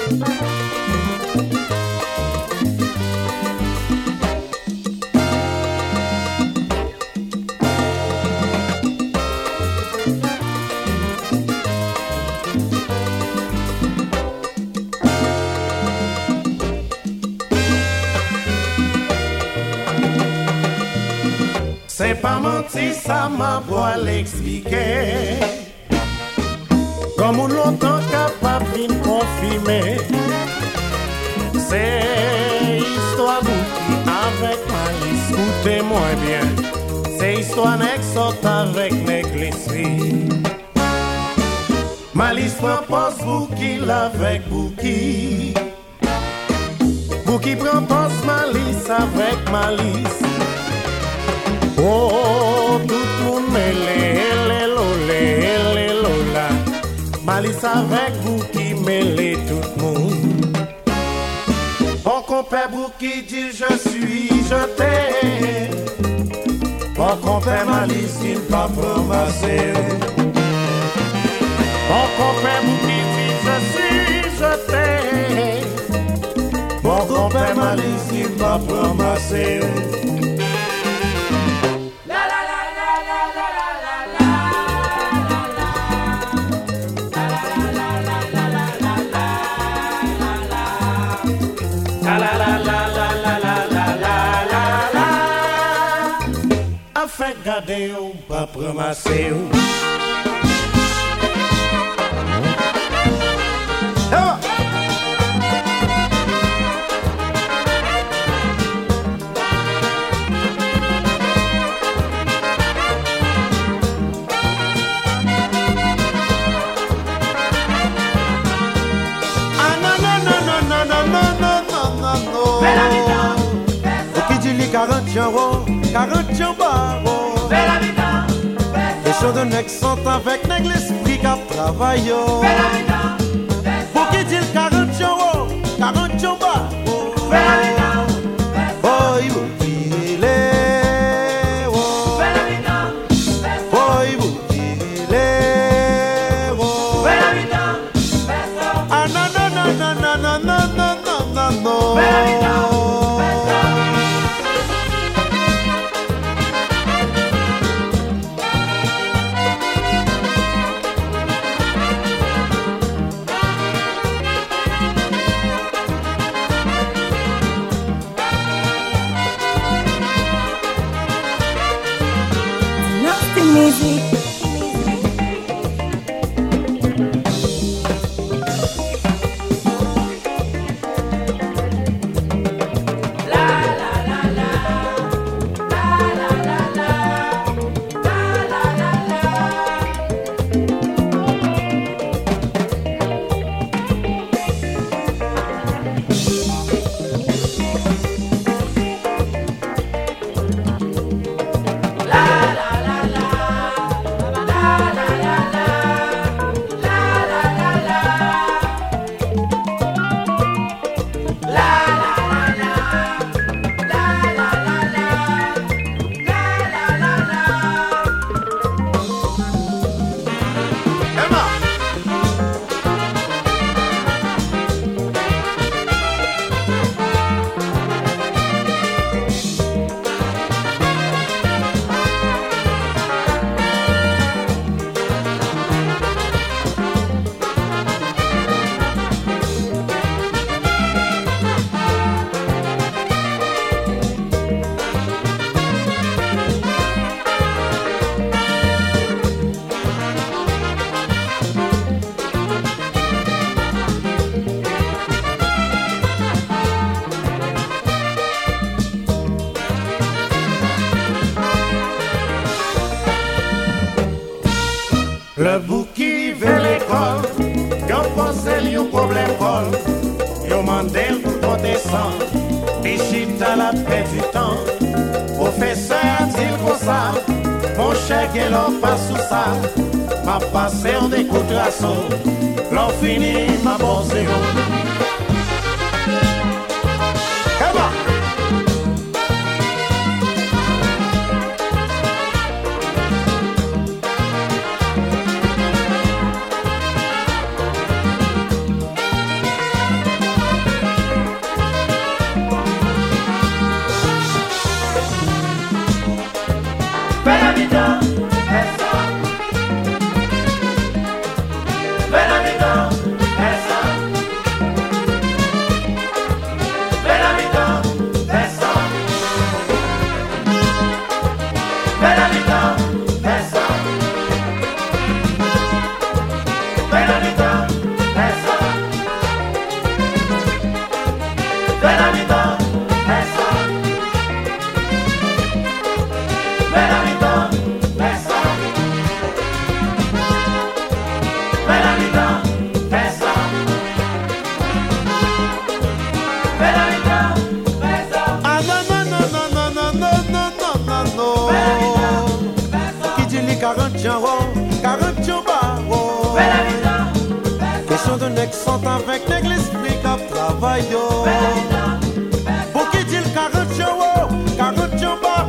C'est pas menti, ça m'a beau l'expliquer. Comme on longtemps capable de confirmer. C'est histoire qui avec malice, écoutez-moi bien. C'est histoire n'exorte avec l'église. Malice propose Bouki avec Bouki. Bouki propose malice avec malice. Oh, tout le monde mêlé, lé, lola. Malice avec vous qui mêlez tout le monde. Bon compère vous qui dit je suis jeté. Bon compère malice qui ne pas promasser. Bon compère vous qui dit je suis jeté. Bon compère malice qui ne pas promasser. Fait garder ou pas promasser ou. Les choses de nègres sont avec nègres l'esprit qu'a travaillé. Pour qui dit 40 euros, 40 euros. Boy, vous qui l'est. Boy, vous qui l'est. Ah non, non, non, non, non, non, non, non, non, non. Music. Le bouki vers l'école, yon posé yon problème col, yon mandel pour ton descend, et chita la paix du temps. Professeur dit comme ça, mon cher que l'on passe sous ça, ma passé en découtration, l'on finit ma bon zéro. Sont avec l'esprit qui travaille. Pour qui dit le 40 jours, 40 jours bas.